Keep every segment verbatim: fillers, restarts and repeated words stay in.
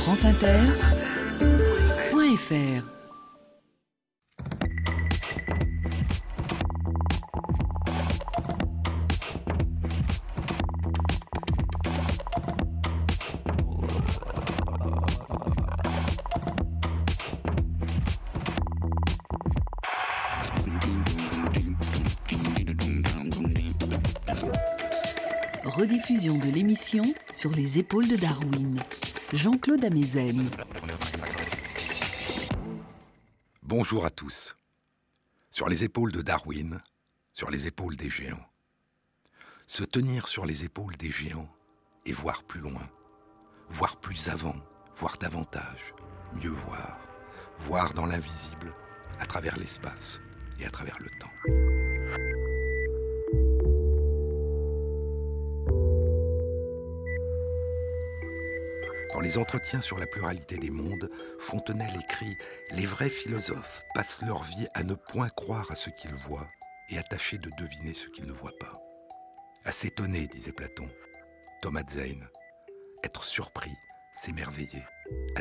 franceinter point f r. Rediffusion de l'émission Sur les épaules de Darwin. Jean-Claude Amezen. Bonjour à tous. Sur les épaules de Darwin, sur les épaules des géants. Se tenir sur les épaules des géants et voir plus loin, voir plus avant, voir davantage, mieux voir, voir dans l'invisible, à travers l'espace et à travers le temps. Dans les entretiens sur la pluralité des mondes, Fontenelle écrit « Les vrais philosophes passent leur vie à ne point croire à ce qu'ils voient et à tâcher de deviner ce qu'ils ne voient pas. À s'étonner, disait Platon. Thomas Zane. Être surpris, s'émerveiller, admirer. »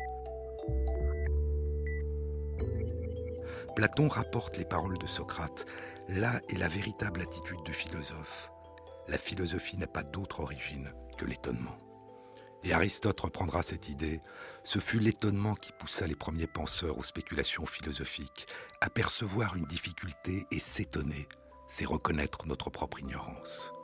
Platon rapporte les paroles de Socrate. Là est la véritable attitude de philosophe. La philosophie n'a pas d'autre origine que l'étonnement. Et Aristote reprendra cette idée. Ce fut l'étonnement qui poussa les premiers penseurs aux spéculations philosophiques. Apercevoir une difficulté et s'étonner, c'est reconnaître notre propre ignorance.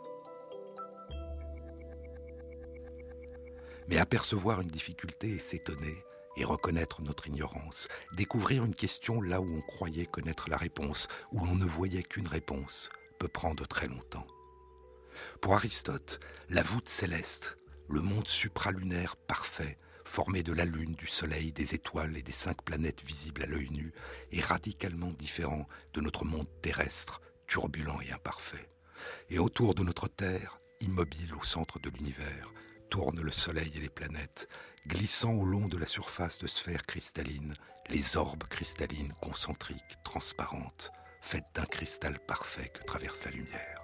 Mais apercevoir une difficulté et s'étonner et reconnaître notre ignorance, découvrir une question là où on croyait connaître la réponse, où l'on ne voyait qu'une réponse, peut prendre très longtemps. Pour Aristote, la voûte céleste, le monde supralunaire parfait, formé de la Lune, du Soleil, des étoiles et des cinq planètes visibles à l'œil nu, est radicalement différent de notre monde terrestre, turbulent et imparfait. Et autour de notre Terre, immobile au centre de l'univers, tournent le Soleil et les planètes, glissant au long de la surface de sphères cristallines, les orbes cristallines concentriques, transparentes, faites d'un cristal parfait que traverse la lumière.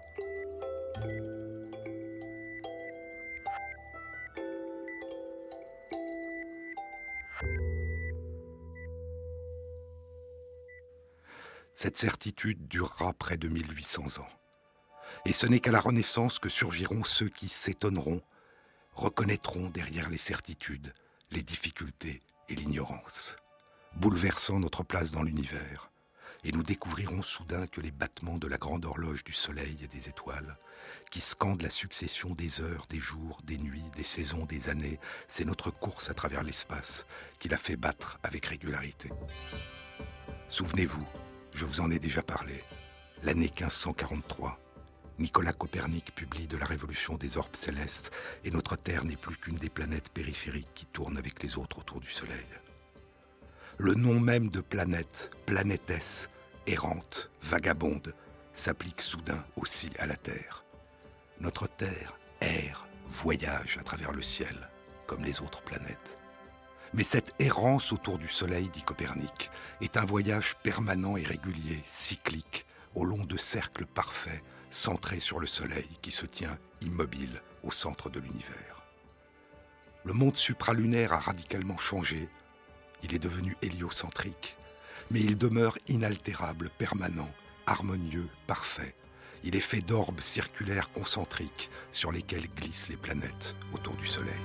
Cette certitude durera près de mille huit cents ans. Et ce n'est qu'à la Renaissance que surgiront ceux qui s'étonneront, reconnaîtront derrière les certitudes, les difficultés et l'ignorance, bouleversant notre place dans l'univers. Et nous découvrirons soudain que les battements de la grande horloge du soleil et des étoiles, qui scandent la succession des heures, des jours, des nuits, des saisons, des années, c'est notre course à travers l'espace qui la fait battre avec régularité. Souvenez-vous, je vous en ai déjà parlé. L'année quinze cent quarante-trois, Nicolas Copernic publie de la révolution des orbes célestes et notre Terre n'est plus qu'une des planètes périphériques qui tournent avec les autres autour du Soleil. Le nom même de planète, planétesse, errante, vagabonde, s'applique soudain aussi à la Terre. Notre Terre erre, voyage à travers le ciel, comme les autres planètes. Mais cette errance autour du Soleil, dit Copernic, est un voyage permanent et régulier, cyclique, au long de cercles parfaits, centrés sur le Soleil qui se tient immobile au centre de l'univers. Le monde supralunaire a radicalement changé. Il est devenu héliocentrique, mais il demeure inaltérable, permanent, harmonieux, parfait. Il est fait d'orbes circulaires concentriques sur lesquels glissent les planètes autour du Soleil.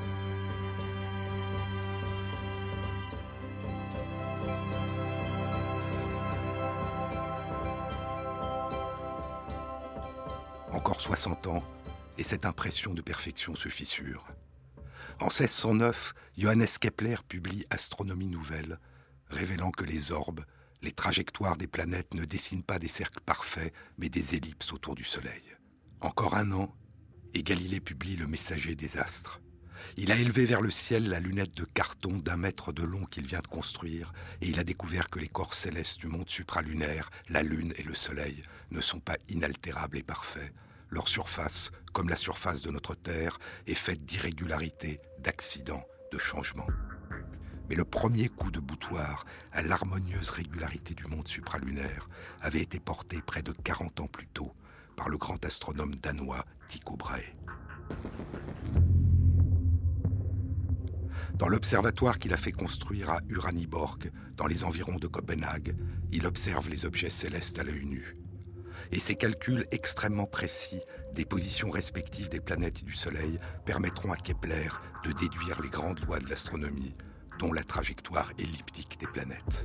Encore soixante ans, et cette impression de perfection se fissure. En seize cent neuf, Johannes Kepler publie Astronomie nouvelle, révélant que les orbes, les trajectoires des planètes ne dessinent pas des cercles parfaits, mais des ellipses autour du Soleil. Encore un an, et Galilée publie Le Messager des astres. Il a élevé vers le ciel la lunette de carton d'un mètre de long qu'il vient de construire, et il a découvert que les corps célestes du monde supralunaire, la Lune et le Soleil, ne sont pas inaltérables et parfaits. Leur surface, comme la surface de notre Terre, est faite d'irrégularités, d'accidents, de changements. Mais le premier coup de boutoir à l'harmonieuse régularité du monde supralunaire avait été porté près de quarante ans plus tôt par le grand astronome danois Tycho Brahe. Dans l'observatoire qu'il a fait construire à Uraniborg, dans les environs de Copenhague, il observe les objets célestes à l'œil nu. Et ses calculs extrêmement précis des positions respectives des planètes et du Soleil permettront à Kepler de déduire les grandes lois de l'astronomie, dont la trajectoire elliptique des planètes.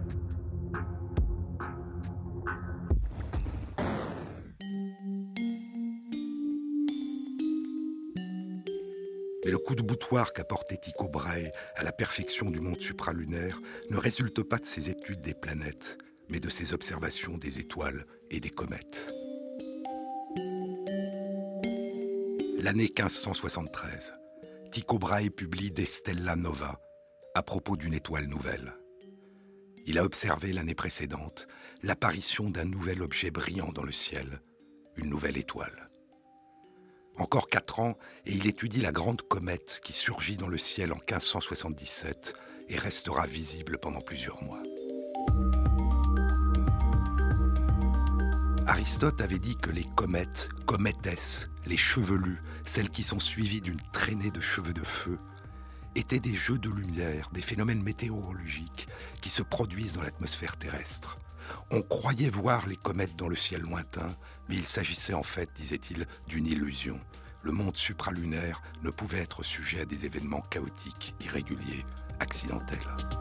Mais le coup de boutoir qu'a porté Tycho Brahe à la perfection du monde supralunaire ne résulte pas de ses études des planètes, mais de ses observations des étoiles et des comètes. L'année quinze cent soixante-treize, Tycho Brahe publie De Stella Nova à propos d'une étoile nouvelle. Il a observé l'année précédente l'apparition d'un nouvel objet brillant dans le ciel, une nouvelle étoile. Encore quatre ans, et il étudie la grande comète qui surgit dans le ciel en quinze cent soixante-dix-sept et restera visible pendant plusieurs mois. Aristote avait dit que les comètes, comètesses, les chevelues, celles qui sont suivies d'une traînée de cheveux de feu, étaient des jeux de lumière, des phénomènes météorologiques qui se produisent dans l'atmosphère terrestre. On croyait voir les comètes dans le ciel lointain, mais il s'agissait en fait, disait-il, d'une illusion. Le monde supralunaire ne pouvait être sujet à des événements chaotiques, irréguliers, accidentels.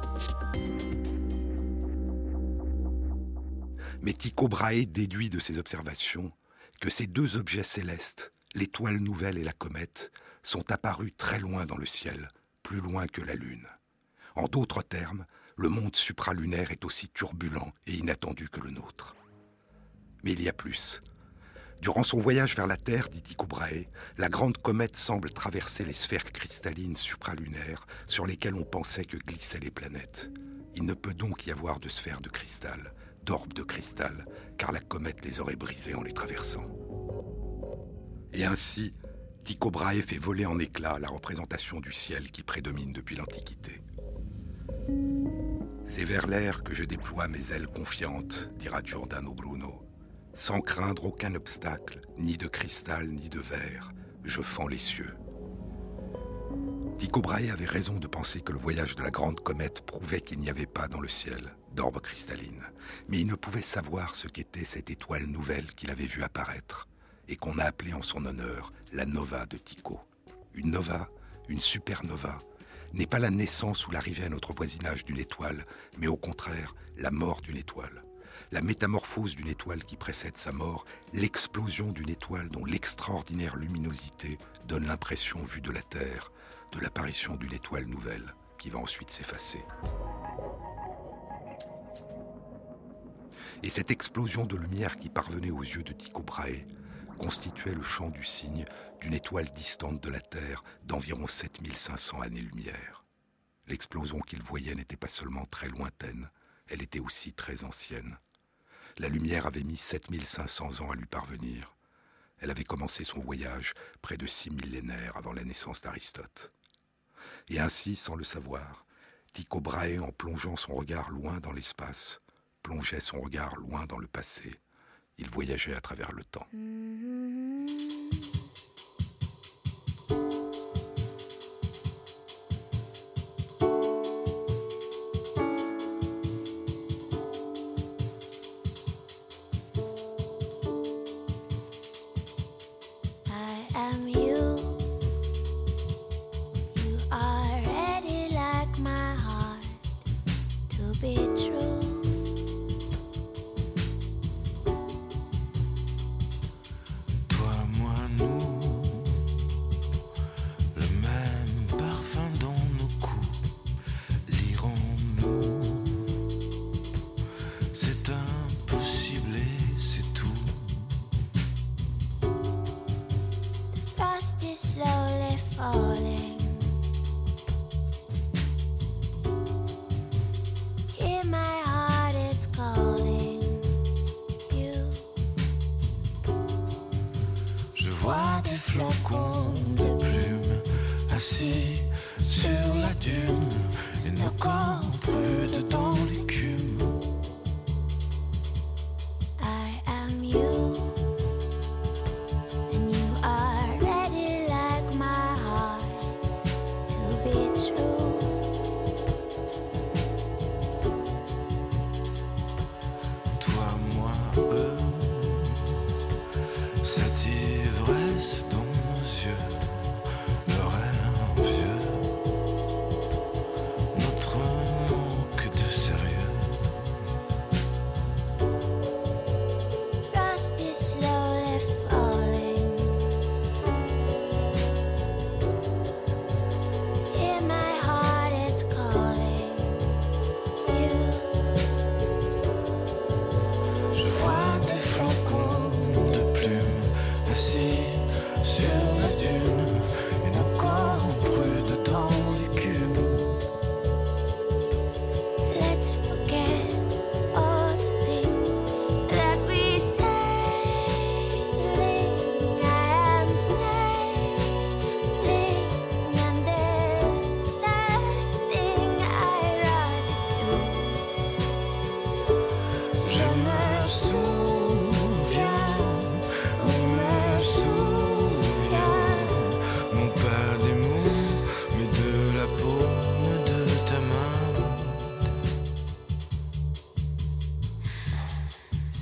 Mais Tycho Brahe déduit de ses observations que ces deux objets célestes, l'étoile nouvelle et la comète, sont apparus très loin dans le ciel, plus loin que la Lune. En d'autres termes, le monde supralunaire est aussi turbulent et inattendu que le nôtre. Mais il y a plus. Durant son voyage vers la Terre, dit Tycho Brahe, la grande comète semble traverser les sphères cristallines supralunaires sur lesquelles on pensait que glissaient les planètes. Il ne peut donc y avoir de sphères de cristal, d'orbes de cristal, car la comète les aurait brisées en les traversant. Et ainsi, Tycho Brahe fait voler en éclats la représentation du ciel qui prédomine depuis l'Antiquité. C'est vers l'air que je déploie mes ailes confiantes, dira Giordano Bruno. Sans craindre aucun obstacle, ni de cristal, ni de verre, je fends les cieux. Tycho Brahe avait raison de penser que le voyage de la grande comète prouvait qu'il n'y avait pas dans le ciel d'orbes cristallines. Mais il ne pouvait savoir ce qu'était cette étoile nouvelle qu'il avait vue apparaître et qu'on a appelée en son honneur la nova de Tycho. Une nova, une supernova, n'est pas la naissance ou l'arrivée à notre voisinage d'une étoile, mais au contraire, la mort d'une étoile. La métamorphose d'une étoile qui précède sa mort, l'explosion d'une étoile dont l'extraordinaire luminosité donne l'impression, vue de la Terre, de l'apparition d'une étoile nouvelle qui va ensuite s'effacer. Et cette explosion de lumière qui parvenait aux yeux de Tycho Brahe constituait le champ du signe d'une étoile distante de la Terre d'environ sept mille cinq cents années-lumière. L'explosion qu'il voyait n'était pas seulement très lointaine, elle était aussi très ancienne. La lumière avait mis sept mille cinq cents ans à lui parvenir. Elle avait commencé son voyage près de six millénaires avant la naissance d'Aristote. Et ainsi, sans le savoir, Tycho Brahe, en plongeant son regard loin dans l'espace, plongeait son regard loin dans le passé. Il voyageait à travers le temps. True.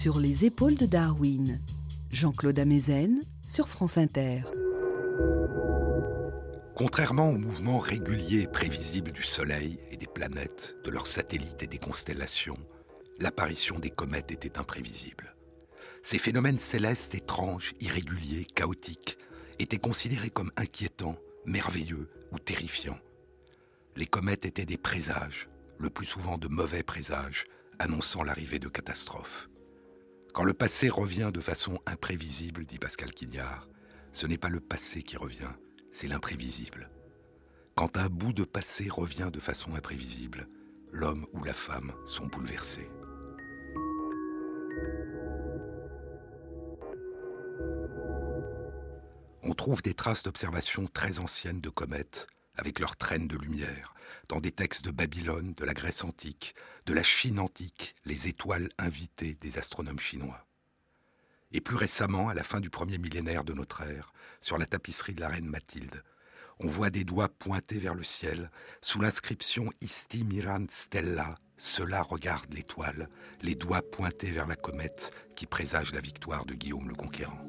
Sur les épaules de Darwin, Jean-Claude Amezen sur France Inter. Contrairement au mouvement régulier et prévisible du Soleil et des planètes, de leurs satellites et des constellations, l'apparition des comètes était imprévisible. Ces phénomènes célestes étranges, irréguliers, chaotiques, étaient considérés comme inquiétants, merveilleux ou terrifiants. Les comètes étaient des présages, le plus souvent de mauvais présages, annonçant l'arrivée de catastrophes. Quand le passé revient de façon imprévisible, dit Pascal Quignard, ce n'est pas le passé qui revient, c'est l'imprévisible. Quand un bout de passé revient de façon imprévisible, l'homme ou la femme sont bouleversés. On trouve des traces d'observations très anciennes de comètes, avec leurs traînes de lumière, dans des textes de Babylone, de la Grèce antique, de la Chine antique, les étoiles invitées des astronomes chinois. Et plus récemment, à la fin du premier millénaire de notre ère, sur la tapisserie de la reine Mathilde, on voit des doigts pointés vers le ciel, sous l'inscription « Isti mirant stella », cela regarde l'étoile, les doigts pointés vers la comète qui présage la victoire de Guillaume le Conquérant.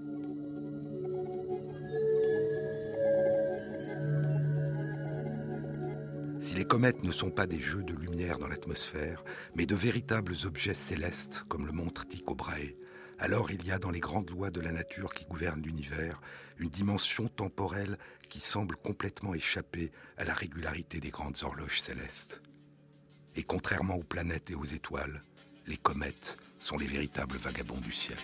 Si les comètes ne sont pas des jeux de lumière dans l'atmosphère, mais de véritables objets célestes, comme le montre Tycho Brahe, alors il y a dans les grandes lois de la nature qui gouvernent l'univers une dimension temporelle qui semble complètement échapper à la régularité des grandes horloges célestes. Et contrairement aux planètes et aux étoiles, les comètes sont les véritables vagabonds du ciel.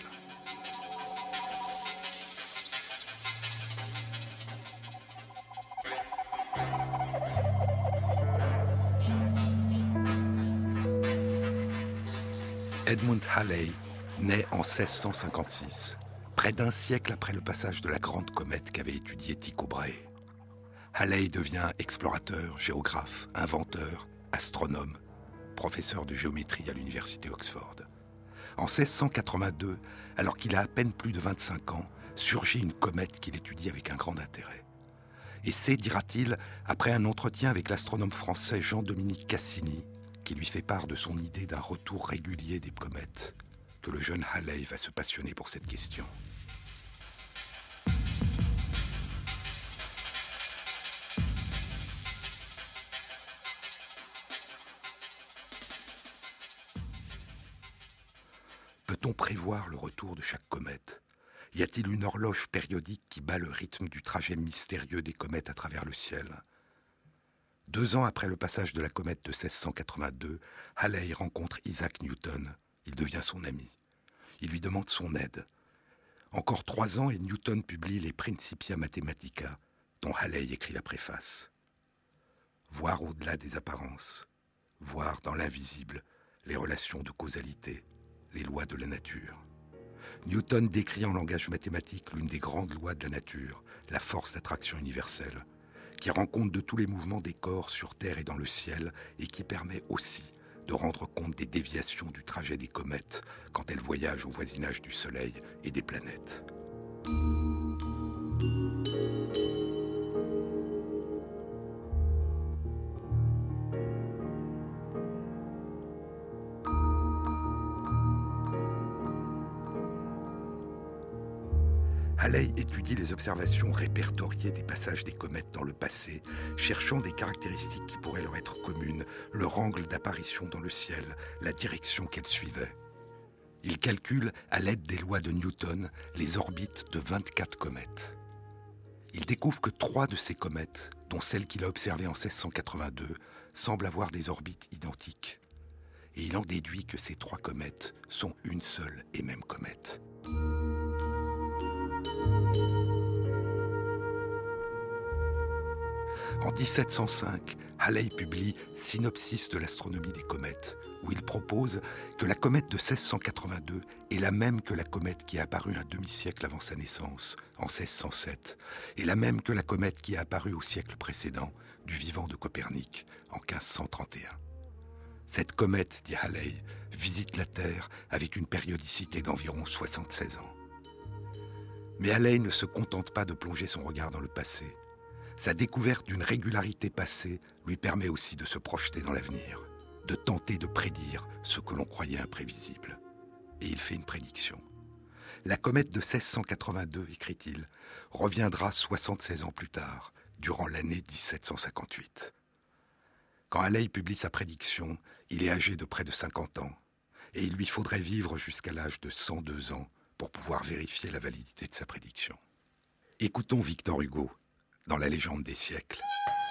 Edmund Halley naît en seize cent cinquante-six, près d'un siècle après le passage de la grande comète qu'avait étudiée Tycho Brahe. Halley devient explorateur, géographe, inventeur, astronome, professeur de géométrie à l'université Oxford. En seize cent quatre-vingt-deux, alors qu'il a à peine plus de vingt-cinq ans, surgit une comète qu'il étudie avec un grand intérêt. Et c'est, dira-t-il, après un entretien avec l'astronome français Jean-Dominique Cassini, qui lui fait part de son idée d'un retour régulier des comètes, que le jeune Halley va se passionner pour cette question. Peut-on prévoir le retour de chaque comète ? Y a-t-il une horloge périodique qui bat le rythme du trajet mystérieux des comètes à travers le ciel ? Deux ans après le passage de la comète de seize cent quatre-vingt-deux, Halley rencontre Isaac Newton. Il devient son ami. Il lui demande son aide. Encore trois ans et Newton publie les Principia Mathematica, dont Halley écrit la préface. Voir au-delà des apparences, voir dans l'invisible les relations de causalité, les lois de la nature. Newton décrit en langage mathématique l'une des grandes lois de la nature, la force d'attraction universelle, qui rend compte de tous les mouvements des corps sur Terre et dans le ciel et qui permet aussi de rendre compte des déviations du trajet des comètes quand elles voyagent au voisinage du Soleil et des planètes. Halley étudie les observations répertoriées des passages des comètes dans le passé, cherchant des caractéristiques qui pourraient leur être communes, leur angle d'apparition dans le ciel, la direction qu'elles suivaient. Il calcule, à l'aide des lois de Newton, les orbites de vingt-quatre comètes. Il découvre que trois de ces comètes, dont celle qu'il a observée en seize cent quatre-vingt-deux, semblent avoir des orbites identiques. Et il en déduit que ces trois comètes sont une seule et même comète. En dix-sept cent cinq, Halley publie « Synopsis de l'astronomie des comètes » où il propose que la comète de seize cent quatre-vingt-deux est la même que la comète qui est apparue un demi-siècle avant sa naissance, en seize cent sept, et la même que la comète qui est apparue au siècle précédent, du vivant de Copernic, en quinze cent trente et un. Cette comète, dit Halley, visite la Terre avec une périodicité d'environ soixante-seize ans. Mais Halley ne se contente pas de plonger son regard dans le passé. Sa découverte d'une régularité passée lui permet aussi de se projeter dans l'avenir, de tenter de prédire ce que l'on croyait imprévisible. et il fait une prédiction. La comète de seize cent quatre-vingt-deux, écrit-il, reviendra soixante-seize ans plus tard, durant l'année dix-sept cent cinquante-huit. Quand Halley publie sa prédiction, il est âgé de près de cinquante ans, et il lui faudrait vivre jusqu'à l'âge de cent deux ans pour pouvoir vérifier la validité de sa prédiction. Écoutons Victor Hugo, dans La légende des siècles.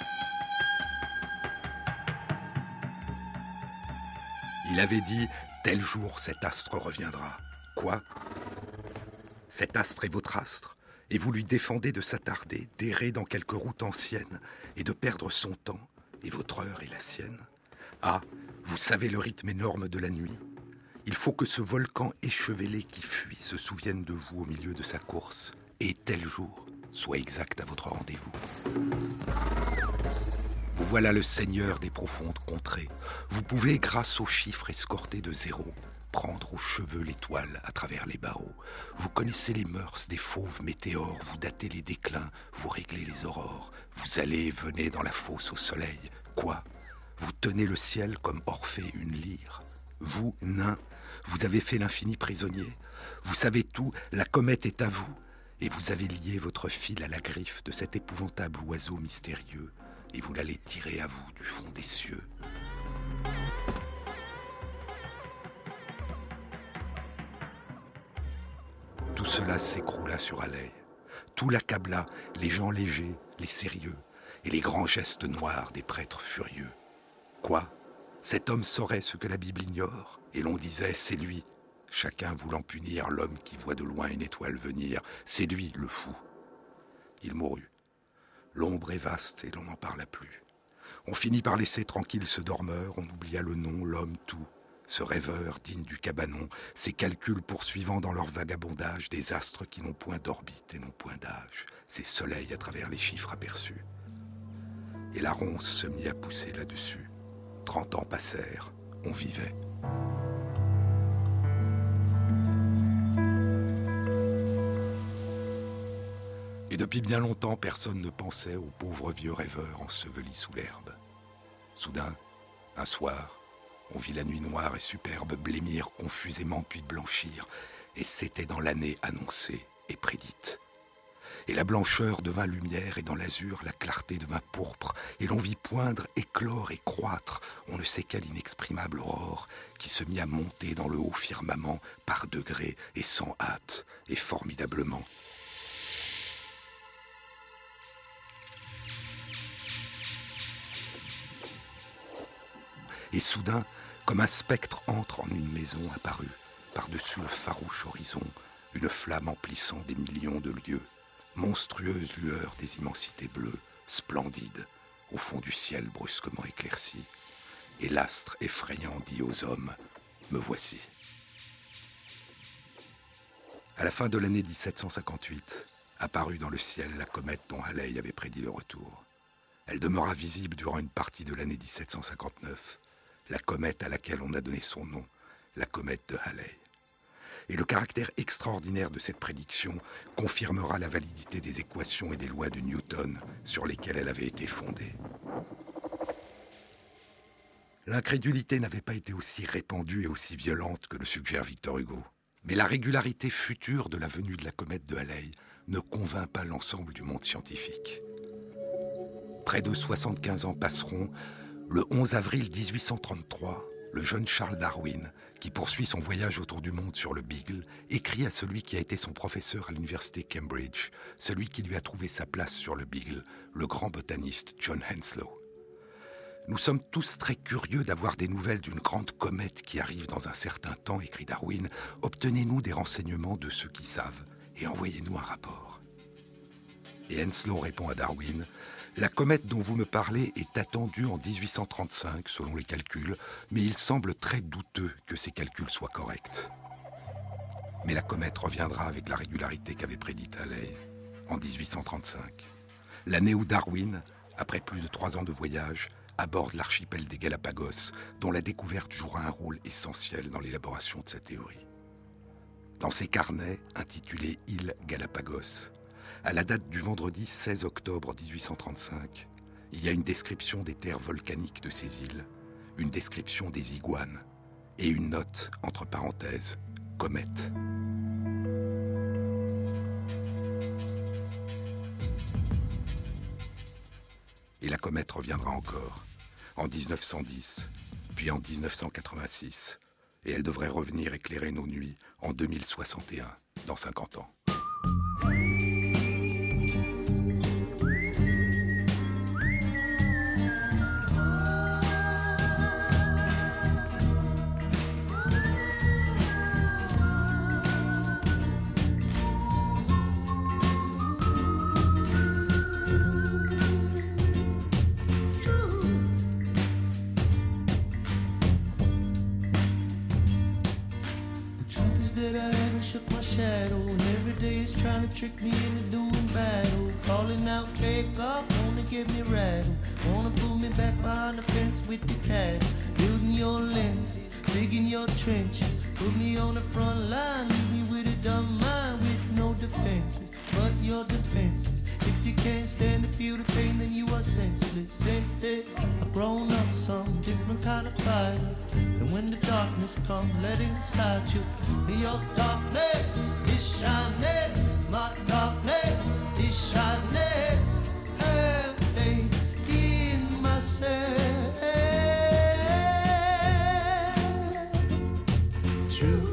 Il avait dit « Tel jour, cet astre reviendra ». Quoi ? Cet astre est votre astre, et vous lui défendez de s'attarder, d'errer dans quelque route ancienne, et de perdre son temps, et votre heure est la sienne. Ah, vous savez le rythme énorme de la nuit ? Il faut que ce volcan échevelé qui fuit se souvienne de vous au milieu de sa course, et tel jour soit exact à votre rendez-vous. Vous voilà le seigneur des profondes contrées. Vous pouvez, grâce aux chiffres escortés de zéro, prendre aux cheveux l'étoile à travers les barreaux. Vous connaissez les mœurs des fauves météores, vous datez les déclins, vous réglez les aurores. Vous allez et venez dans la fosse au soleil. Quoi ? Vous tenez le ciel comme Orphée une lyre. Vous, nain, vous avez fait l'infini prisonnier. Vous savez tout, la comète est à vous. Et vous avez lié votre fil à la griffe de cet épouvantable oiseau mystérieux. Et vous l'allez tirer à vous du fond des cieux. Tout cela s'écroula sur Halley. Tout l'accabla, les gens légers, les sérieux, et les grands gestes noirs des prêtres furieux. Quoi ? Cet homme saurait ce que la Bible ignore, et l'on disait, c'est lui, chacun voulant punir l'homme qui voit de loin une étoile venir, c'est lui le fou. Il mourut. L'ombre est vaste et l'on n'en parla plus. On finit par laisser tranquille ce dormeur, on oublia le nom, l'homme, tout. Ce rêveur digne du cabanon, ces calculs poursuivant dans leur vagabondage des astres qui n'ont point d'orbite et n'ont point d'âge, ces soleils à travers les chiffres aperçus. Et la ronce se mit à pousser là-dessus. Trente ans passèrent, on vivait. Et depuis bien longtemps, personne ne pensait au pauvre vieux rêveur enseveli sous l'herbe. Soudain, un soir, on vit la nuit noire et superbe blêmir confusément puis blanchir, et c'était dans l'année annoncée et prédite. Et la blancheur devint lumière, et dans l'azur la clarté devint pourpre, et l'on vit poindre, éclore et croître, on ne sait quelle inexprimable aurore, qui se mit à monter dans le haut firmament, par degrés et sans hâte, et formidablement. Et soudain, comme un spectre entre en une maison apparue, par-dessus le farouche horizon, une flamme emplissant des millions de lieues, monstrueuse lueur des immensités bleues, splendide, au fond du ciel brusquement éclairci. Et l'astre effrayant dit aux hommes, « Me voici ». À la fin de l'année dix-sept cent cinquante-huit, apparut dans le ciel la comète dont Halley avait prédit le retour. Elle demeura visible durant une partie de l'année dix-sept cent cinquante-neuf, la comète à laquelle on a donné son nom, la comète de Halley. Et le caractère extraordinaire de cette prédiction confirmera la validité des équations et des lois de Newton sur lesquelles elle avait été fondée. L'incrédulité n'avait pas été aussi répandue et aussi violente que le suggère Victor Hugo. Mais la régularité future de la venue de la comète de Halley ne convainc pas l'ensemble du monde scientifique. Près de soixante-quinze ans passeront. Le onze avril dix-huit cent trente-trois, le jeune Charles Darwin, qui poursuit son voyage autour du monde sur le Beagle, écrit à celui qui a été son professeur à l'université Cambridge, celui qui lui a trouvé sa place sur le Beagle, le grand botaniste John Henslow. Nous sommes tous très curieux d'avoir des nouvelles d'une grande comète qui arrive dans un certain temps, écrit Darwin. Obtenez-nous des renseignements de ceux qui savent et envoyez-nous un rapport. Et Henslow répond à Darwin. La comète dont vous me parlez est attendue en dix-huit cent trente-cinq, selon les calculs, mais il semble très douteux que ces calculs soient corrects. Mais la comète reviendra avec la régularité qu'avait prédite Halley en dix-huit cent trente-cinq. L'année où Darwin, après plus de trois ans de voyage, aborde l'archipel des Galapagos, dont la découverte jouera un rôle essentiel dans l'élaboration de sa théorie. Dans ses carnets, intitulés « Îles Galapagos », à la date du vendredi seize octobre dix-huit cent trente-cinq, il y a une description des terres volcaniques de ces îles, une description des iguanes et une note, entre parenthèses, comète. Et la comète reviendra encore, en dix-neuf cent dix, puis en dix-neuf cent quatre-vingt-six, et elle devrait revenir éclairer nos nuits en deux mille soixante et un, dans cinquante ans. Trick me into doing battle, calling out fake up, wanna get me rattled, wanna pull me back behind the fence with the cattle, building your lenses, digging your trenches, put me on the front line, leave me with a dumb mind with no defenses, but your defenses, if you can't stand to feel the pain then you are senseless, since there's a grown up, some different kind of fighter, and when the darkness comes, let it inside you, your darkness is shining. My darkness is shining, have faith in myself. True.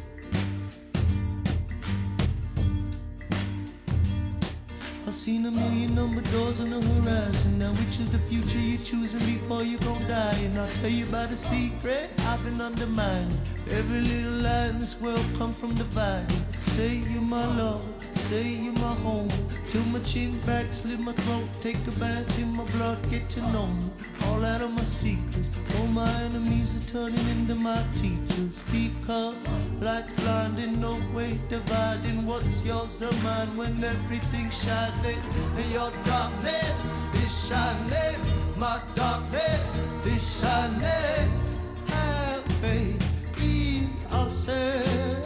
I've seen a million number doors on the horizon. Now which is the future you're choosing before you gon' die? And I'll tell you about a secret I've been undermining. Every little lie in this world comes from dividing. Say you're my love, say you're my home. Till my chin back, slit my throat, take a bath in my blood, get to know me. All out of my secrets, all my enemies are turning into my teachers. Because light's blinding, no way dividing what's yours or mine when everything's shining. And your darkness is shining, my darkness is shining. Have faith in ourselves.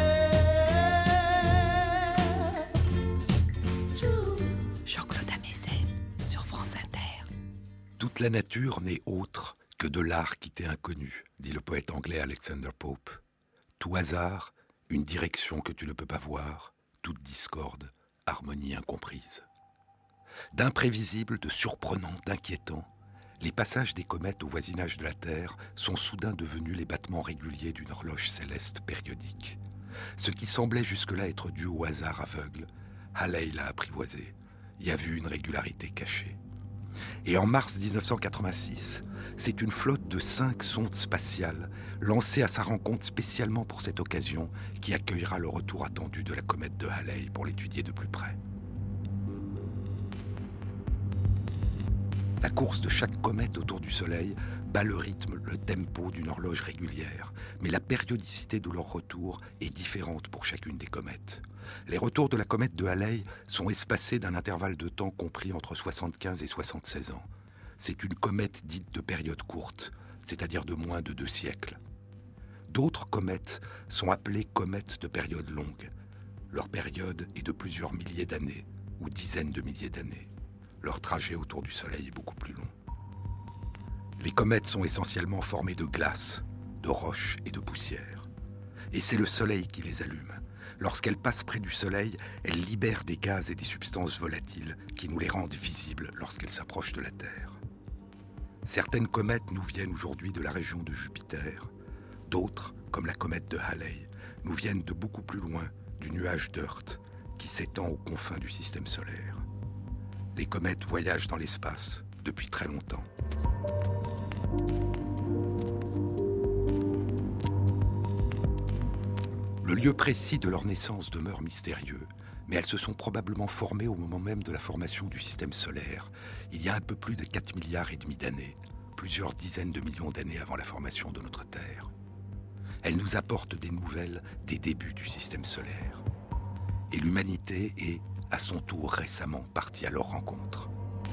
Toute la nature n'est autre que de l'art qui t'est inconnu, dit le poète anglais Alexander Pope. Tout hasard, une direction que tu ne peux pas voir, toute discorde, harmonie incomprise. D'imprévisible, de surprenant, d'inquiétant, les passages des comètes au voisinage de la Terre sont soudain devenus les battements réguliers d'une horloge céleste périodique. Ce qui semblait jusque-là être dû au hasard aveugle, Halley l'a apprivoisé, y a vu une régularité cachée. Et en mars dix-neuf cent quatre-vingt-six, c'est une flotte de cinq sondes spatiales lancée à sa rencontre spécialement pour cette occasion qui accueillera le retour attendu de la comète de Halley pour l'étudier de plus près. La course de chaque comète autour du Soleil bat le rythme, le tempo d'une horloge régulière, mais la périodicité de leur retour est différente pour chacune des comètes. Les retours de la comète de Halley sont espacés d'un intervalle de temps compris entre soixante-quinze et soixante-seize ans. C'est une comète dite de période courte, c'est-à-dire de moins de deux siècles. D'autres comètes sont appelées comètes de période longue. Leur période est de plusieurs milliers d'années ou dizaines de milliers d'années. Leur trajet autour du Soleil est beaucoup plus long. Les comètes sont essentiellement formées de glace, de roches et de poussière. Et c'est le Soleil qui les allume. Lorsqu'elles passent près du Soleil, elles libèrent des gaz et des substances volatiles qui nous les rendent visibles lorsqu'elles s'approchent de la Terre. Certaines comètes nous viennent aujourd'hui de la région de Jupiter. D'autres, comme la comète de Halley, nous viennent de beaucoup plus loin, du nuage d'Oort, qui s'étend aux confins du système solaire. Les comètes voyagent dans l'espace depuis très longtemps. Le lieu précis de leur naissance demeure mystérieux, mais elles se sont probablement formées au moment même de la formation du système solaire, il y a un peu plus de quatre milliards et demi d'années, plusieurs dizaines de millions d'années avant la formation de notre Terre. Elles nous apportent des nouvelles des débuts du système solaire. Et l'humanité est, à son tour récemment, partie à leur rencontre.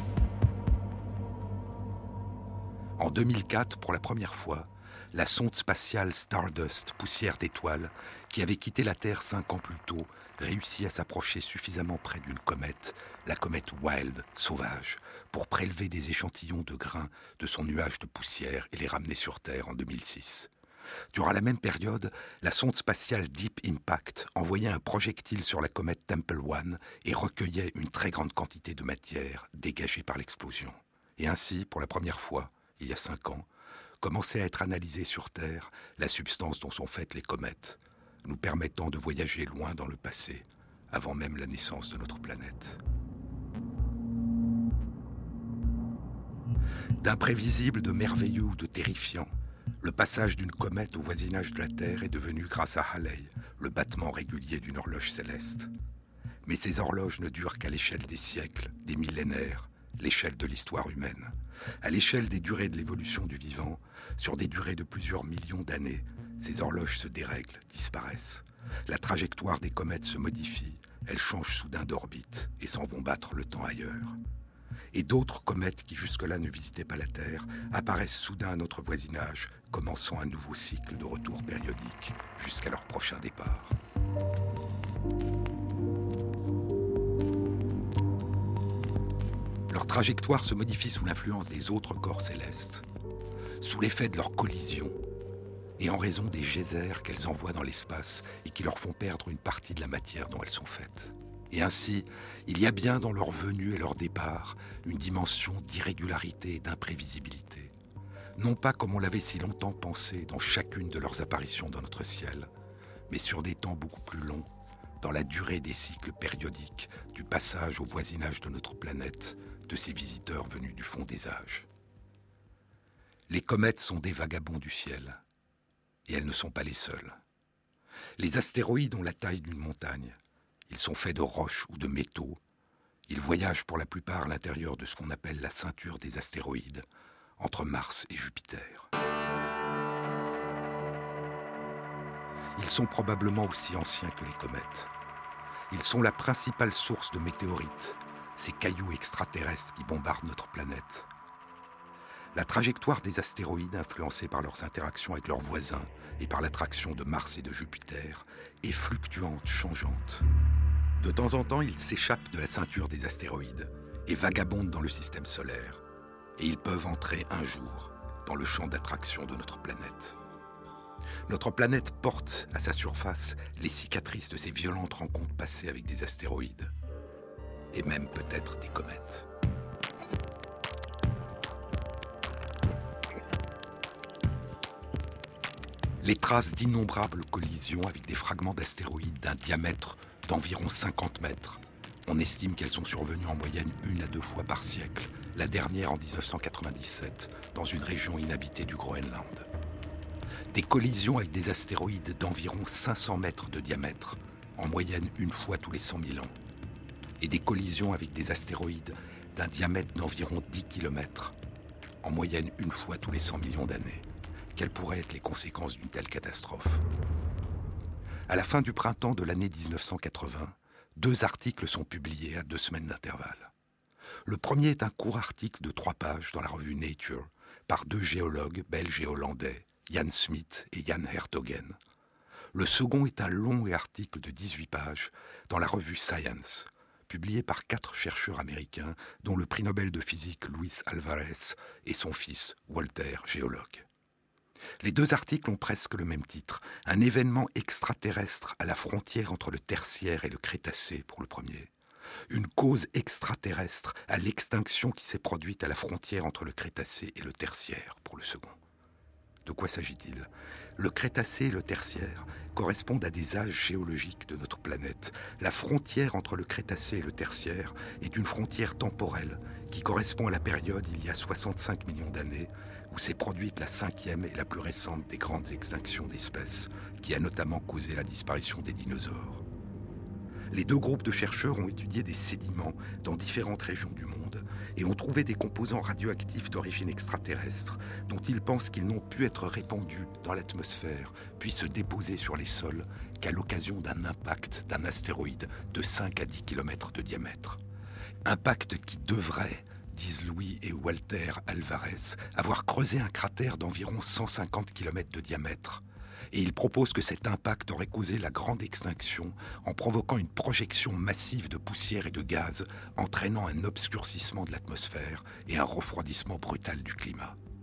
En deux mille quatre, pour la première fois, la sonde spatiale Stardust, poussière d'étoiles, qui avait quitté la Terre cinq ans plus tôt, réussit à s'approcher suffisamment près d'une comète, la comète Wild, sauvage, pour prélever des échantillons de grains de son nuage de poussière et les ramener sur Terre en deux mille six. Durant la même période, la sonde spatiale Deep Impact envoyait un projectile sur la comète Tempel One et recueillait une très grande quantité de matière dégagée par l'explosion. Et ainsi, pour la première fois, il y a cinq ans, commençait à être analysée sur Terre la substance dont sont faites les comètes, nous permettant de voyager loin dans le passé, avant même la naissance de notre planète. D'imprévisible, de merveilleux ou de terrifiant, le passage d'une comète au voisinage de la Terre est devenu, grâce à Halley, le battement régulier d'une horloge céleste. Mais ces horloges ne durent qu'à l'échelle des siècles, des millénaires, l'échelle de l'histoire humaine. À l'échelle des durées de l'évolution du vivant, sur des durées de plusieurs millions d'années, ces horloges se dérèglent, disparaissent. La trajectoire des comètes se modifie, elles changent soudain d'orbite et s'en vont battre le temps ailleurs. Et d'autres comètes qui jusque-là ne visitaient pas la Terre apparaissent soudain à notre voisinage, commençant un nouveau cycle de retour périodique jusqu'à leur prochain départ. Leur trajectoire se modifie sous l'influence des autres corps célestes, sous l'effet de leur collision, et en raison des geysers qu'elles envoient dans l'espace et qui leur font perdre une partie de la matière dont elles sont faites. Et ainsi, il y a bien dans leur venue et leur départ une dimension d'irrégularité et d'imprévisibilité. Non pas comme on l'avait si longtemps pensé dans chacune de leurs apparitions dans notre ciel, mais sur des temps beaucoup plus longs, dans la durée des cycles périodiques du passage au voisinage de notre planète, de ces visiteurs venus du fond des âges. Les comètes sont des vagabonds du ciel, et elles ne sont pas les seules. Les astéroïdes ont la taille d'une montagne. Ils sont faits de roches ou de métaux. Ils voyagent pour la plupart à l'intérieur de ce qu'on appelle la ceinture des astéroïdes, entre Mars et Jupiter. Ils sont probablement aussi anciens que les comètes. Ils sont la principale source de météorites, ces cailloux extraterrestres qui bombardent notre planète. La trajectoire des astéroïdes, influencée par leurs interactions avec leurs voisins et par l'attraction de Mars et de Jupiter, est fluctuante, changeante. De temps en temps, ils s'échappent de la ceinture des astéroïdes et vagabondent dans le système solaire. Et ils peuvent entrer un jour dans le champ d'attraction de notre planète. Notre planète porte à sa surface les cicatrices de ces violentes rencontres passées avec des astéroïdes. Et même peut-être des comètes. Les traces d'innombrables collisions avec des fragments d'astéroïdes d'un diamètre d'environ cinquante mètres. On estime qu'elles sont survenues en moyenne une à deux fois par siècle, la dernière en dix-neuf cent quatre-vingt-dix-sept, dans une région inhabitée du Groenland. Des collisions avec des astéroïdes d'environ cinq cents mètres de diamètre, en moyenne une fois tous les cent mille ans. Et des collisions avec des astéroïdes d'un diamètre d'environ dix kilomètres, en moyenne une fois tous les cent millions d'années. Quelles pourraient être les conséquences d'une telle catastrophe ? À la fin du printemps de l'année dix-neuf cent quatre-vingts, deux articles sont publiés à deux semaines d'intervalle. Le premier est un court article de trois pages dans la revue Nature par deux géologues belges et hollandais, Jan Smit et Jan Hertogen. Le second est un long article de dix-huit pages dans la revue Science, publié par quatre chercheurs américains, dont le prix Nobel de physique Luis Alvarez et son fils Walter, géologue. Les deux articles ont presque le même titre, un événement extraterrestre à la frontière entre le Tertiaire et le Crétacé pour le premier, une cause extraterrestre à l'extinction qui s'est produite à la frontière entre le Crétacé et le Tertiaire pour le second. De quoi s'agit-il ? Le Crétacé et le Tertiaire correspondent à des âges géologiques de notre planète. La frontière entre le Crétacé et le Tertiaire est une frontière temporelle qui correspond à la période il y a soixante-cinq millions d'années où s'est produite la cinquième et la plus récente des grandes extinctions d'espèces, qui a notamment causé la disparition des dinosaures. Les deux groupes de chercheurs ont étudié des sédiments dans différentes régions du monde et ont trouvé des composants radioactifs d'origine extraterrestre dont ils pensent qu'ils n'ont pu être répandus dans l'atmosphère puis se déposer sur les sols qu'à l'occasion d'un impact d'un astéroïde de cinq à dix kilomètres de diamètre. Impact qui devrait, disent Louis et Walter Alvarez, avoir creusé un cratère d'environ cent cinquante kilomètres de diamètre. Et ils proposent que cet impact aurait causé la grande extinction en provoquant une projection massive de poussière et de gaz, entraînant un obscurcissement de l'atmosphère et un refroidissement brutal du climat.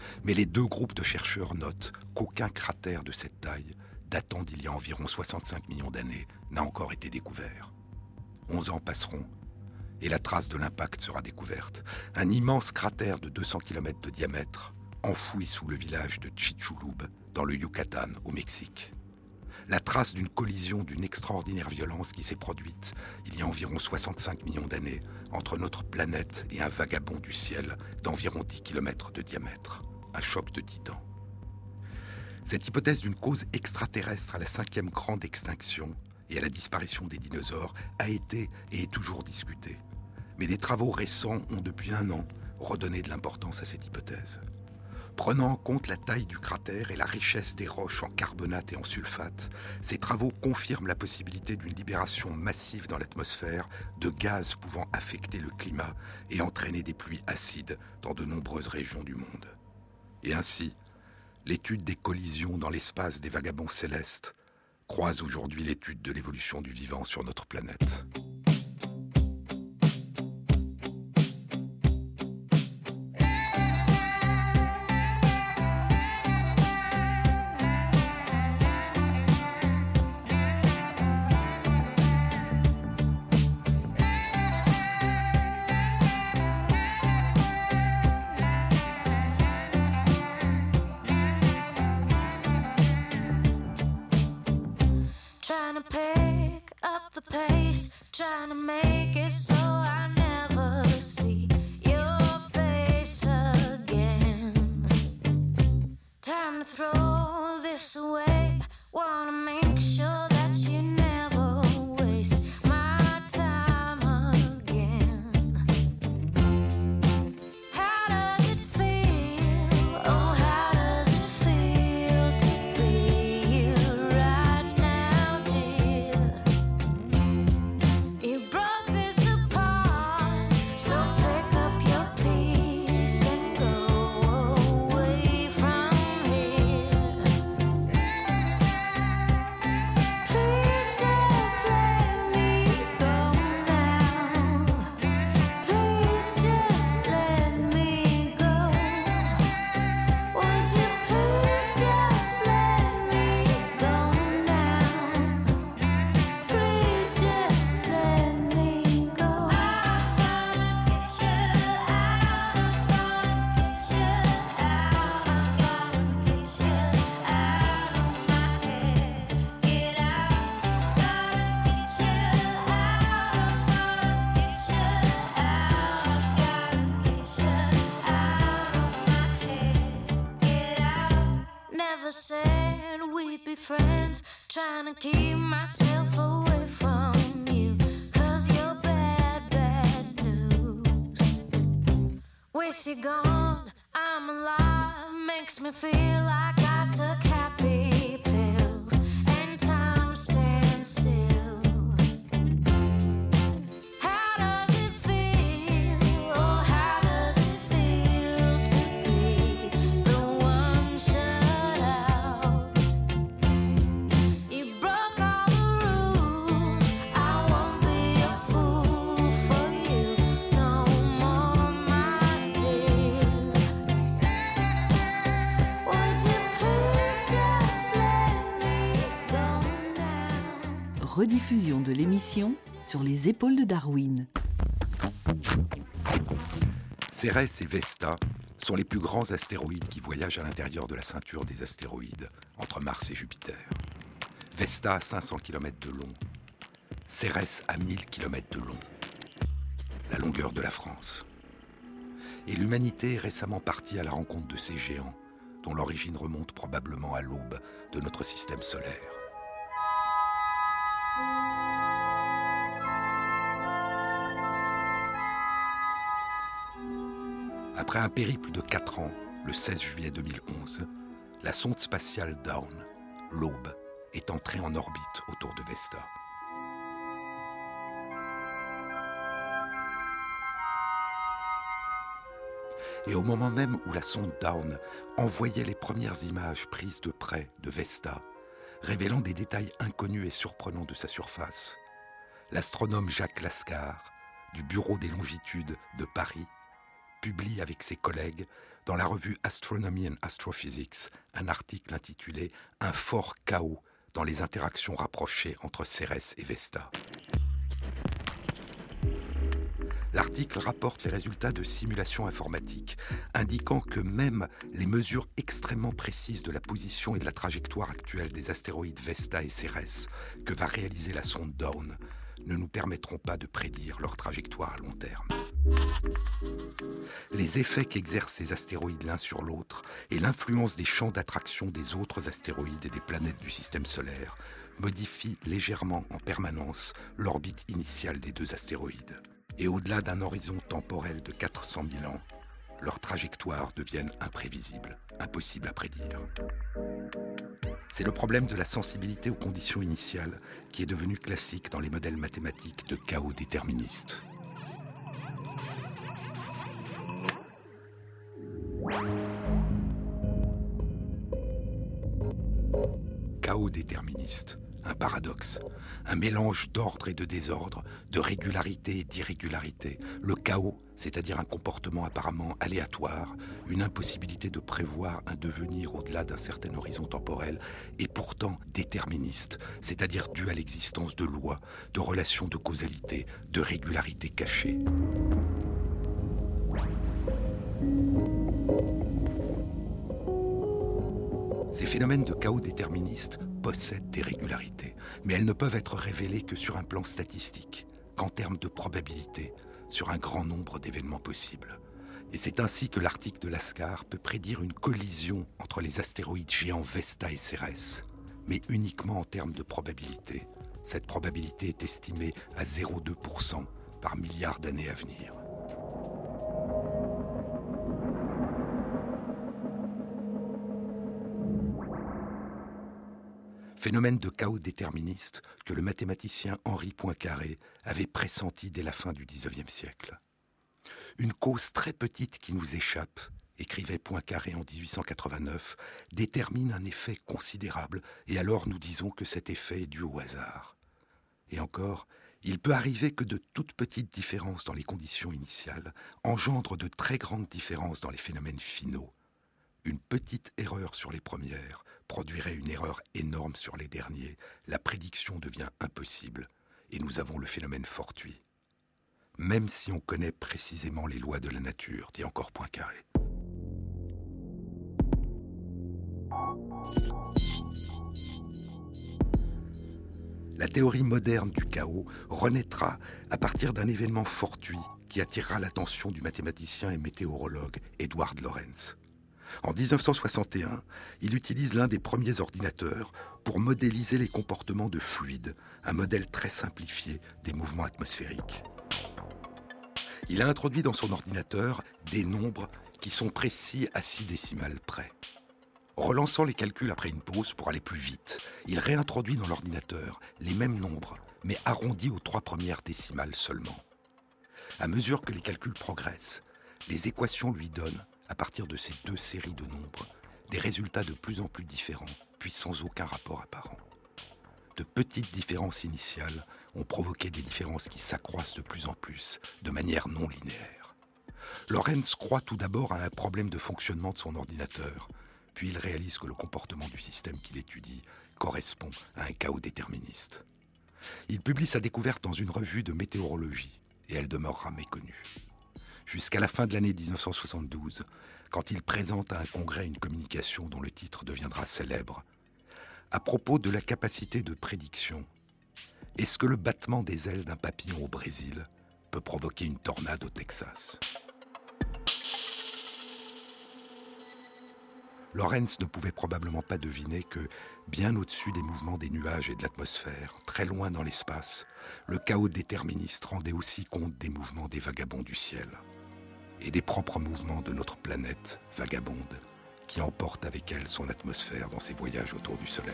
Mais les deux groupes de chercheurs notent qu'aucun cratère de cette taille, datant d'il y a environ soixante-cinq millions d'années, n'a encore été découvert. Onze ans passeront, et la trace de l'impact sera découverte. Un immense cratère de deux cents kilomètres de diamètre, enfoui sous le village de Chicxulub, dans le Yucatan, au Mexique. La trace d'une collision d'une extraordinaire violence qui s'est produite il y a environ soixante-cinq millions d'années entre notre planète et un vagabond du ciel d'environ dix kilomètres de diamètre. Un choc de titans. Cette hypothèse d'une cause extraterrestre à la cinquième grande extinction et à la disparition des dinosaures a été et est toujours discutée. Mais des travaux récents ont depuis un an redonné de l'importance à cette hypothèse. Prenant en compte la taille du cratère et la richesse des roches en carbonate et en sulfate, ces travaux confirment la possibilité d'une libération massive dans l'atmosphère de gaz pouvant affecter le climat et entraîner des pluies acides dans de nombreuses régions du monde. Et ainsi, l'étude des collisions dans l'espace des vagabonds célestes croise aujourd'hui l'étude de l'évolution du vivant sur notre planète. Trying to pick up the pace, trying to make it so I never see your face again. Time to throw this away, wanna make sure that you never waste my time again. How does it feel? Oh, how does it feel to be you right now, dear? You broke this apart, so pick up your piece and go away from here. Please just let me go now. Please just let me go. Would you please just let me go now? Please just let me go. I'm gonna get you out. I'm gonna get you out. I'm gonna get you out of my head. Get out. Gotta get you out. I'm gonna get you out. Gotta get you out of my head. Get out. Never said we'd be friends. Trying to keep myself away from you, 'cause you're bad, bad news. With you gone, I'm alive. Makes me feel like I took happy pills and time stands still. How does it feel? Oh, how does it feel to be the one shut out? You broke all the rules. I won't be a fool for you no more, my dear. Would you please just let me go now? Rediffusion de l'émission sur les épaules de Darwin. Cérès et Vesta sont les plus grands astéroïdes qui voyagent à l'intérieur de la ceinture des astéroïdes, entre Mars et Jupiter. Vesta a cinq cents kilomètres de long, Cérès a mille kilomètres de long, la longueur de la France. Et l'humanité est récemment partie à la rencontre de ces géants, dont l'origine remonte probablement à l'aube de notre système solaire. Après un périple de quatre ans, le seize juillet deux mille onze, la sonde spatiale Dawn, l'Aube, est entrée en orbite autour de Vesta. Et au moment même où la sonde Dawn envoyait les premières images prises de près de Vesta, révélant des détails inconnus et surprenants de sa surface, l'astronome Jacques Lascar, du Bureau des longitudes de Paris, publie avec ses collègues dans la revue Astronomy and Astrophysics un article intitulé « Un fort chaos dans les interactions rapprochées entre Cérès et Vesta ». L'article rapporte les résultats de simulations informatiques, indiquant que même les mesures extrêmement précises de la position et de la trajectoire actuelle des astéroïdes Vesta et Cérès que va réaliser la sonde Dawn ne nous permettront pas de prédire leur trajectoire à long terme. Les effets qu'exercent ces astéroïdes l'un sur l'autre et l'influence des champs d'attraction des autres astéroïdes et des planètes du système solaire modifient légèrement en permanence l'orbite initiale des deux astéroïdes. Et au-delà d'un horizon temporel de quatre cent mille ans, leurs trajectoires deviennent imprévisibles, impossibles à prédire. C'est le problème de la sensibilité aux conditions initiales qui est devenu classique dans les modèles mathématiques de chaos déterministe. Chaos déterministe, un paradoxe, un mélange d'ordre et de désordre, de régularité et d'irrégularité. Le chaos, c'est-à-dire un comportement apparemment aléatoire, une impossibilité de prévoir un devenir au-delà d'un certain horizon temporel, et pourtant déterministe, c'est-à-dire dû à l'existence de lois, de relations de causalité, de régularité cachée. Ces phénomènes de chaos déterministe possèdent des régularités, mais elles ne peuvent être révélées que sur un plan statistique, qu'en termes de probabilité, sur un grand nombre d'événements possibles. Et c'est ainsi que l'article de Laskar peut prédire une collision entre les astéroïdes géants Vesta et Cérès, mais uniquement en termes de probabilité. Cette probabilité est estimée à zéro virgule deux pour cent par milliard d'années à venir. Phénomène de chaos déterministe que le mathématicien Henri Poincaré avait pressenti dès la fin du dix-neuvième siècle. Une cause très petite qui nous échappe, écrivait Poincaré en dix-huit cent quatre-vingt-neuf, détermine un effet considérable, et alors nous disons que cet effet est dû au hasard. Et encore, il peut arriver que de toutes petites différences dans les conditions initiales engendrent de très grandes différences dans les phénomènes finaux. Une petite erreur sur les premières produirait une erreur énorme sur les derniers. La prédiction devient impossible et nous avons le phénomène fortuit. Même si on connaît précisément les lois de la nature, dit encore Poincaré. La théorie moderne du chaos renaîtra à partir d'un événement fortuit qui attirera l'attention du mathématicien et météorologue Edward Lorenz. En dix-neuf cent soixante et un, il utilise l'un des premiers ordinateurs pour modéliser les comportements de fluides, un modèle très simplifié des mouvements atmosphériques. Il a introduit dans son ordinateur des nombres qui sont précis à six décimales près. Relançant les calculs après une pause pour aller plus vite, il réintroduit dans l'ordinateur les mêmes nombres, mais arrondis aux trois premières décimales seulement. À mesure que les calculs progressent, les équations lui donnent, à partir de ces deux séries de nombres, des résultats de plus en plus différents, puis sans aucun rapport apparent. De petites différences initiales ont provoqué des différences qui s'accroissent de plus en plus, de manière non linéaire. Lorenz croit tout d'abord à un problème de fonctionnement de son ordinateur, puis il réalise que le comportement du système qu'il étudie correspond à un chaos déterministe. Il publie sa découverte dans une revue de météorologie, et elle demeurera méconnue. Jusqu'à la fin de l'année dix-neuf cent soixante-douze, quand il présente à un congrès une communication dont le titre deviendra célèbre. À propos de la capacité de prédiction, est-ce que le battement des ailes d'un papillon au Brésil peut provoquer une tornade au Texas ? Lorenz ne pouvait probablement pas deviner que, bien au-dessus des mouvements des nuages et de l'atmosphère, très loin dans l'espace, le chaos déterministe rendait aussi compte des mouvements des vagabonds du ciel et des propres mouvements de notre planète vagabonde qui emporte avec elle son atmosphère dans ses voyages autour du Soleil.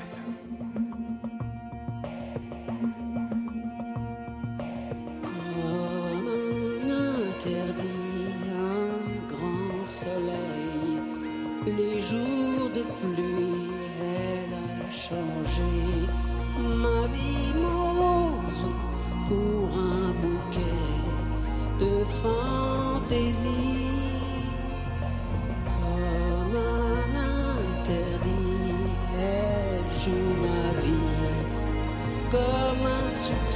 Comme un interdit, un grand soleil, les jours de pluie, elle a changé ma vie morose pour un bouquet de fantaisie.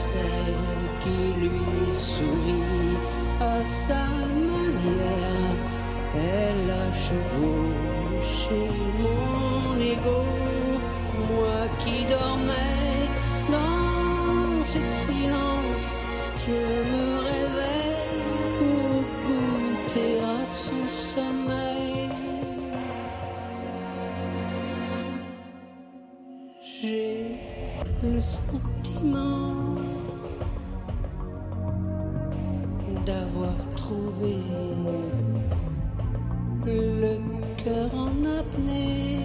celle qui lui sourit à sa manière. Elle a chevauché mon ego, moi qui dormais dans ce silence. Je me réveille pour goûter à son sommeil. J'ai le sentiment d'avoir trouvé le cœur en apnée,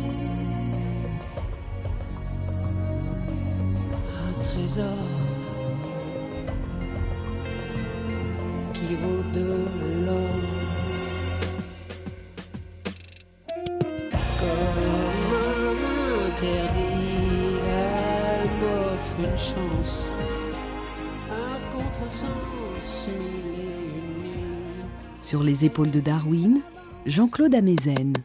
un trésor qui vaut de l'or. Comme un interdit, elle m'offre une chance, un contresens mille et une nuits. Sur les épaules de Darwin, Jean-Claude Amezen.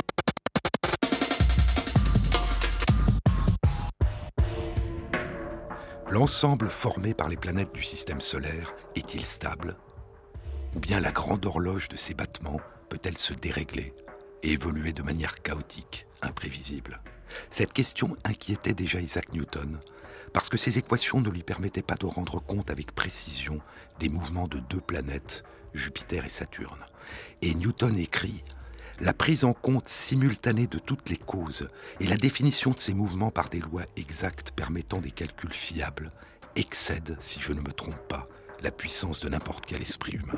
L'ensemble formé par les planètes du système solaire est-il stable ? Ou bien la grande horloge de ses battements peut-elle se dérégler et évoluer de manière chaotique, imprévisible ? Cette question inquiétait déjà Isaac Newton, parce que ses équations ne lui permettaient pas de rendre compte avec précision des mouvements de deux planètes, Jupiter et Saturne. Et Newton écrit « La prise en compte simultanée de toutes les causes et la définition de ces mouvements par des lois exactes permettant des calculs fiables excède, si je ne me trompe pas, la puissance de n'importe quel esprit humain. »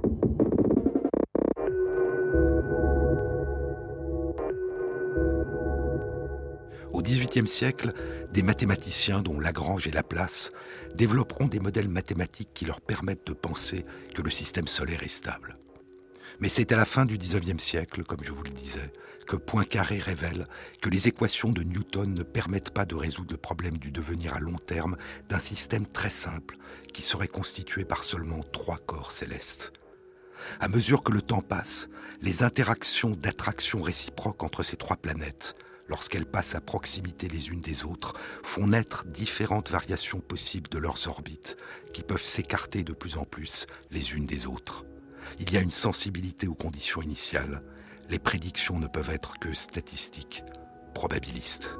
Au dix-huitième siècle, des mathématiciens dont Lagrange et Laplace développeront des modèles mathématiques qui leur permettent de penser que le système solaire est stable. Mais c'est à la fin du dix-neuvième siècle, comme je vous le disais, que Poincaré révèle que les équations de Newton ne permettent pas de résoudre le problème du devenir à long terme d'un système très simple qui serait constitué par seulement trois corps célestes. À mesure que le temps passe, les interactions d'attraction réciproque entre ces trois planètes, lorsqu'elles passent à proximité les unes des autres, font naître différentes variations possibles de leurs orbites qui peuvent s'écarter de plus en plus les unes des autres. Il y a une sensibilité aux conditions initiales. Les prédictions ne peuvent être que statistiques, probabilistes.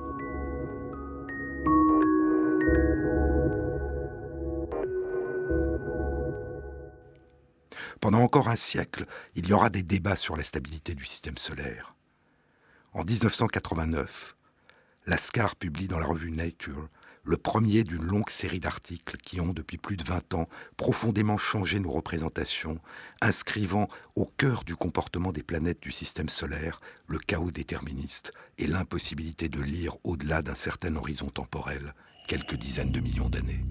Pendant encore un siècle, il y aura des débats sur la stabilité du système solaire. En dix-neuf cent quatre-vingt-neuf, Laskar publie dans la revue Nature le premier d'une longue série d'articles qui ont, depuis plus de vingt ans, profondément changé nos représentations, inscrivant au cœur du comportement des planètes du système solaire le chaos déterministe et l'impossibilité de lire au-delà d'un certain horizon temporel, quelques dizaines de millions d'années.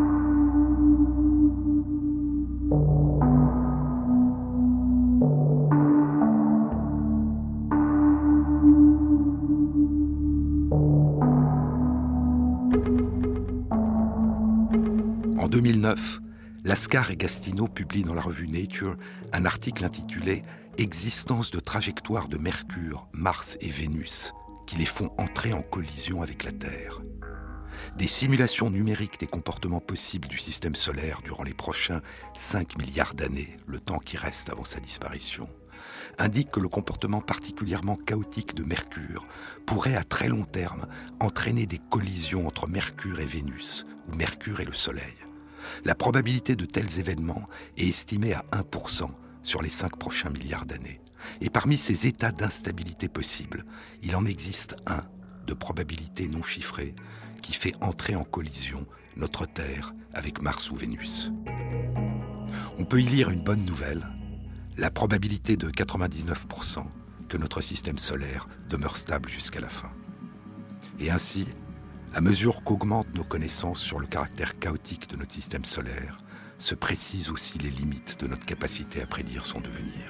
En deux mille neuf, Laskar et Gastineau publient dans la revue Nature un article intitulé « Existence de trajectoires de Mercure, Mars et Vénus qui les font entrer en collision avec la Terre. Des simulations numériques des comportements possibles du système solaire durant les prochains cinq milliards d'années, le temps qui reste avant sa disparition, indiquent que le comportement particulièrement chaotique de Mercure pourrait à très long terme entraîner des collisions entre Mercure et Vénus ou Mercure et le Soleil. La probabilité de tels événements est estimée à un pour cent sur les cinq prochains milliards d'années. Et parmi ces états d'instabilité possibles, il en existe un de probabilité non chiffrée qui fait entrer en collision notre Terre avec Mars ou Vénus. On peut y lire une bonne nouvelle, la probabilité de quatre-vingt-dix-neuf pour cent que notre système solaire demeure stable jusqu'à la fin. Et ainsi, à mesure qu'augmentent nos connaissances sur le caractère chaotique de notre système solaire, se précisent aussi les limites de notre capacité à prédire son devenir.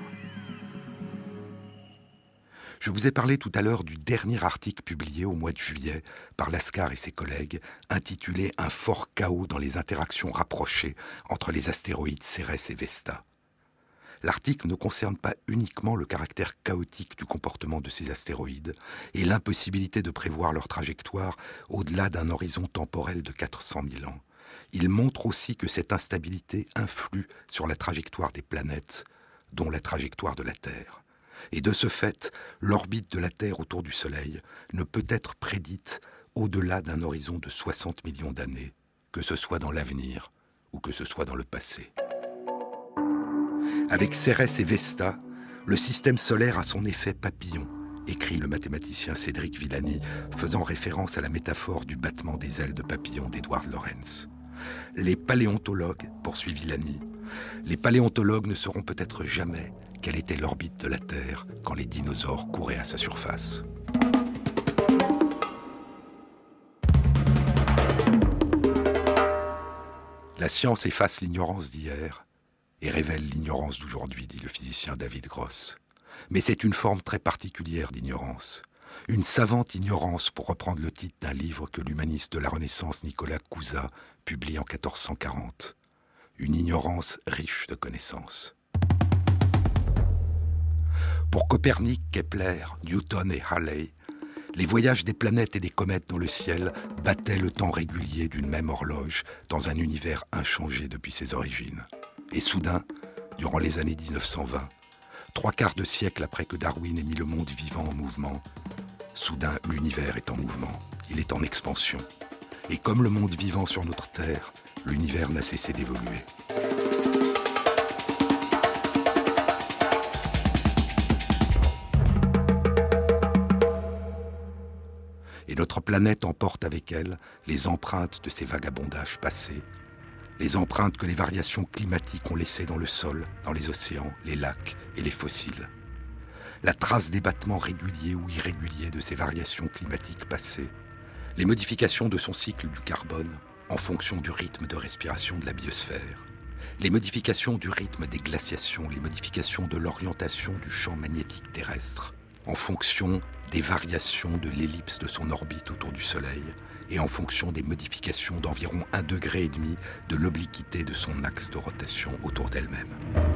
Je vous ai parlé tout à l'heure du dernier article publié au mois de juillet par Laskar et ses collègues, intitulé « Un fort chaos dans les interactions rapprochées entre les astéroïdes Cérès et Vesta ». L'article ne concerne pas uniquement le caractère chaotique du comportement de ces astéroïdes et l'impossibilité de prévoir leur trajectoire au-delà d'un horizon temporel de quatre cent mille ans, il montre aussi que cette instabilité influe sur la trajectoire des planètes, dont la trajectoire de la Terre. Et de ce fait, l'orbite de la Terre autour du Soleil ne peut être prédite au-delà d'un horizon de soixante millions d'années, que ce soit dans l'avenir ou que ce soit dans le passé. Avec Cérès et Vesta, le système solaire a son effet papillon, écrit le mathématicien Cédric Villani, faisant référence à la métaphore du battement des ailes de papillon d'Edward Lorenz. Les paléontologues, poursuit Villani, les paléontologues ne sauront peut-être jamais quelle était l'orbite de la Terre quand les dinosaures couraient à sa surface. La science efface l'ignorance d'hier et révèle l'ignorance d'aujourd'hui, dit le physicien David Gross. Mais c'est une forme très particulière d'ignorance. Une savante ignorance, pour reprendre le titre d'un livre que l'humaniste de la Renaissance Nicolas Couza publie en quatorze cent quarante. Une ignorance riche de connaissances. Pour Copernic, Kepler, Newton et Halley, les voyages des planètes et des comètes dans le ciel battaient le temps régulier d'une même horloge dans un univers inchangé depuis ses origines. Et soudain, durant les années dix-neuf cent vingt, trois quarts de siècle après que Darwin ait mis le monde vivant en mouvement, soudain l'univers est en mouvement, il est en expansion. Et comme le monde vivant sur notre Terre, l'univers n'a cessé d'évoluer. Et notre planète emporte avec elle les empreintes de ces vagabondages passés, les empreintes que les variations climatiques ont laissées dans le sol, dans les océans, les lacs et les fossiles. La trace des battements réguliers ou irréguliers de ces variations climatiques passées, les modifications de son cycle du carbone en fonction du rythme de respiration de la biosphère, les modifications du rythme des glaciations, les modifications de l'orientation du champ magnétique terrestre, en fonction des variations de l'ellipse de son orbite autour du Soleil et en fonction des modifications d'environ un degré et demi de l'obliquité de son axe de rotation autour d'elle-même.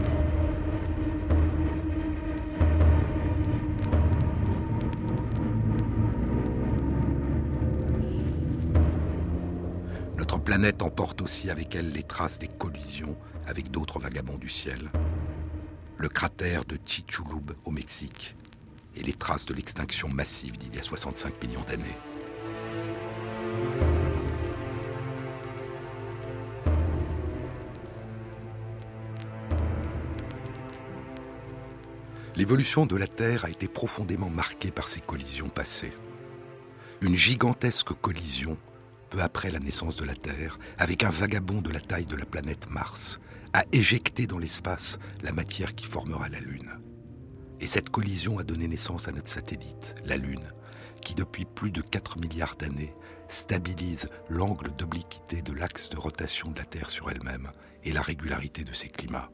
Notre planète emporte aussi avec elle les traces des collisions avec d'autres vagabonds du ciel. Le cratère de Chicxulub au Mexique et les traces de l'extinction massive d'il y a soixante-cinq millions d'années. L'évolution de la Terre a été profondément marquée par ces collisions passées. Une gigantesque collision, peu après la naissance de la Terre, avec un vagabond de la taille de la planète Mars, a éjecté dans l'espace la matière qui formera la Lune. Et cette collision a donné naissance à notre satellite, la Lune, qui depuis plus de quatre milliards d'années stabilise l'angle d'obliquité de l'axe de rotation de la Terre sur elle-même et la régularité de ses climats.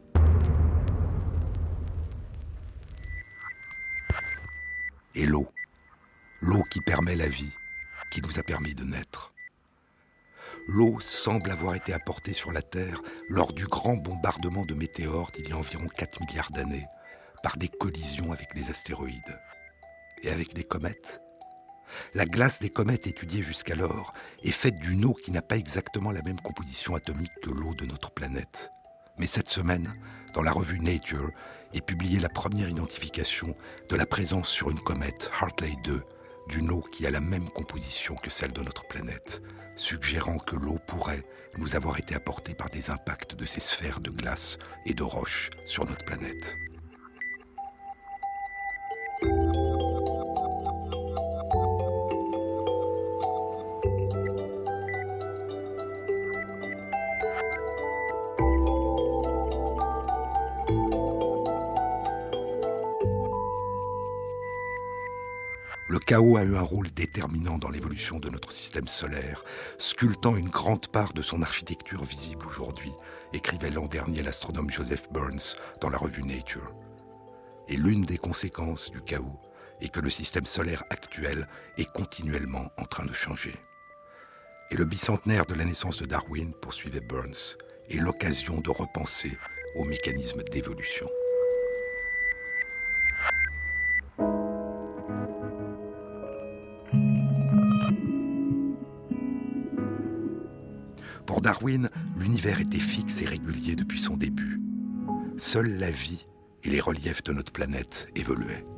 Et l'eau, l'eau qui permet la vie, qui nous a permis de naître. L'eau semble avoir été apportée sur la Terre lors du grand bombardement de météores d'il y a environ quatre milliards d'années, par des collisions avec les astéroïdes. Et avec des comètes ? La glace des comètes étudiée jusqu'alors est faite d'une eau qui n'a pas exactement la même composition atomique que l'eau de notre planète. Mais cette semaine, dans la revue Nature, est publiée la première identification de la présence sur une comète, Hartley deux, d'une eau qui a la même composition que celle de notre planète, suggérant que l'eau pourrait nous avoir été apportée par des impacts de ces sphères de glace et de roches sur notre planète. Le chaos a eu un rôle déterminant dans l'évolution de notre système solaire, sculptant une grande part de son architecture visible aujourd'hui, écrivait l'an dernier l'astronome Joseph Burns dans la revue Nature. Et l'une des conséquences du chaos est que le système solaire actuel est continuellement en train de changer. Et le bicentenaire de la naissance de Darwin, poursuivait Burns, est l'occasion de repenser aux mécanismes d'évolution. Pour Darwin, l'univers était fixe et régulier depuis son début. Seule la vie et les reliefs de notre planète évoluaient.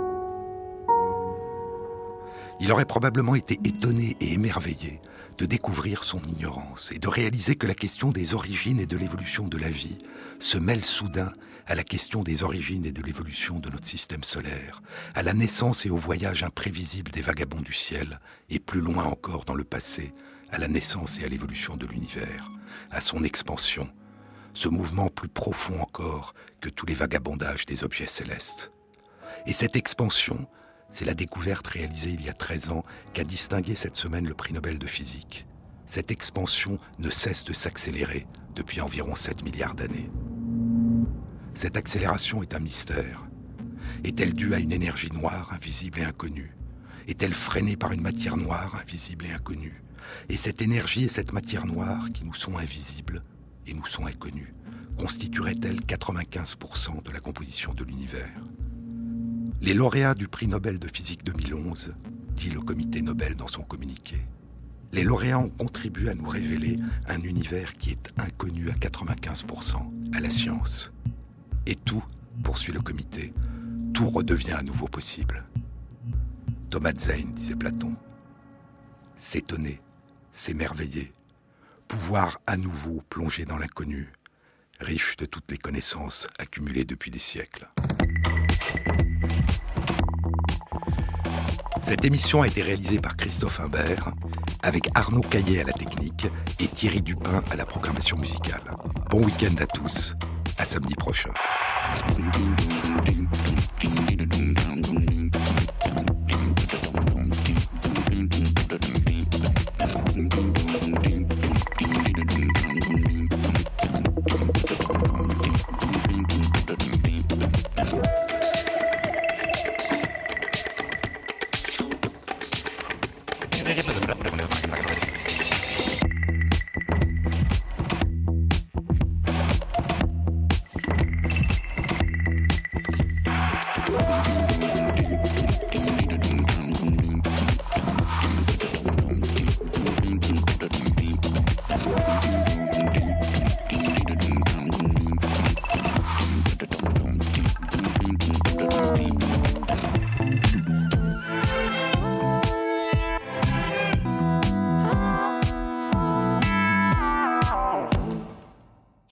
Il aurait probablement été étonné et émerveillé de découvrir son ignorance et de réaliser que la question des origines et de l'évolution de la vie se mêle soudain à la question des origines et de l'évolution de notre système solaire, à la naissance et au voyage imprévisible des vagabonds du ciel, et plus loin encore dans le passé, à la naissance et à l'évolution de l'univers, à son expansion, ce mouvement plus profond encore que tous les vagabondages des objets célestes. Et cette expansion, c'est la découverte réalisée il y a treize ans qu'a distingué cette semaine le prix Nobel de physique. Cette expansion ne cesse de s'accélérer depuis environ sept milliards d'années. Cette accélération est un mystère. Est-elle due à une énergie noire, invisible et inconnue ? Est-elle freinée par une matière noire, invisible et inconnue ? Et cette énergie et cette matière noire, qui nous sont invisibles et nous sont inconnues, constitueraient-elles quatre-vingt-quinze pour cent de la composition de l'univers ? Les lauréats du prix Nobel de physique deux mille onze, dit le comité Nobel dans son communiqué, les lauréats ont contribué à nous révéler un univers qui est inconnu à quatre-vingt-quinze pour cent à la science. Et tout, poursuit le comité, tout redevient à nouveau possible. Thomas Zane, disait Platon, s'étonner, s'émerveiller, pouvoir à nouveau plonger dans l'inconnu, riche de toutes les connaissances accumulées depuis des siècles. Cette émission a été réalisée par Christophe Imbert, avec Arnaud Caillet à la technique et Thierry Dupin à la programmation musicale. Bon week-end à tous, à samedi prochain. Thank you.